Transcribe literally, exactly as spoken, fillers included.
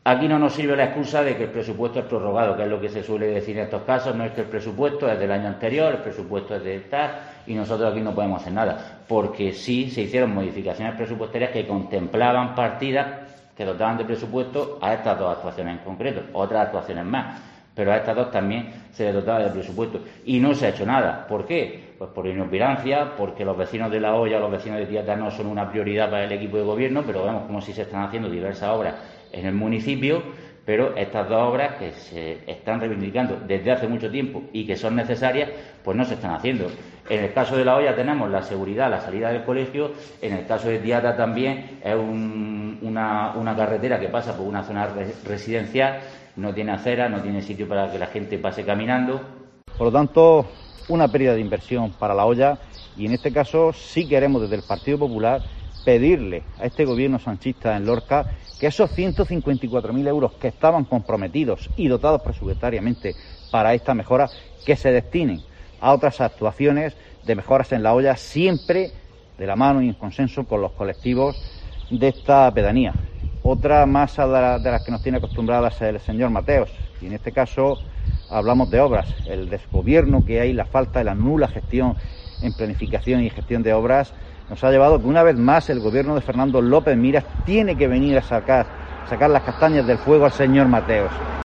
Aquí no nos sirve la excusa de que el presupuesto es prorrogado, que es lo que se suele decir en estos casos. No es que el presupuesto es del año anterior, el presupuesto es de tal, y nosotros aquí no podemos hacer nada, porque sí se hicieron modificaciones presupuestarias que contemplaban partidas que dotaban de presupuesto a estas dos actuaciones en concreto, otras actuaciones más, pero a estas dos también se les dotaba de presupuesto. Y no se ha hecho nada. ¿Por qué? Pues por inoperancia, porque los vecinos de La Hoya o los vecinos de Tiata no son una prioridad para el equipo de gobierno, pero vemos como si se están haciendo diversas obras en el municipio, pero estas dos obras que se están reivindicando desde hace mucho tiempo y que son necesarias, pues no se están haciendo. En el caso de La Hoya tenemos la seguridad, la salida del colegio. En el caso de Tiata también es un, una, una carretera que pasa por una zona re, residencial, no tiene acera, no tiene sitio para que la gente pase caminando. Por lo tanto, una pérdida de inversión para La Hoya, y en este caso sí queremos desde el Partido Popular pedirle a este gobierno sanchista en Lorca que esos ciento cincuenta y cuatro mil euros que estaban comprometidos y dotados presupuestariamente para esta mejora, que se destinen a otras actuaciones de mejoras en La Hoya, siempre de la mano y en consenso con los colectivos de esta pedanía. Otra masa de, la, de las que nos tiene acostumbradas es el señor Mateos, y en este caso hablamos de obras. El desgobierno que hay, la falta de la nula gestión en planificación y gestión de obras nos ha llevado que una vez más el gobierno de Fernando López Miras tiene que venir a sacar, sacar las castañas del fuego al señor Mateos.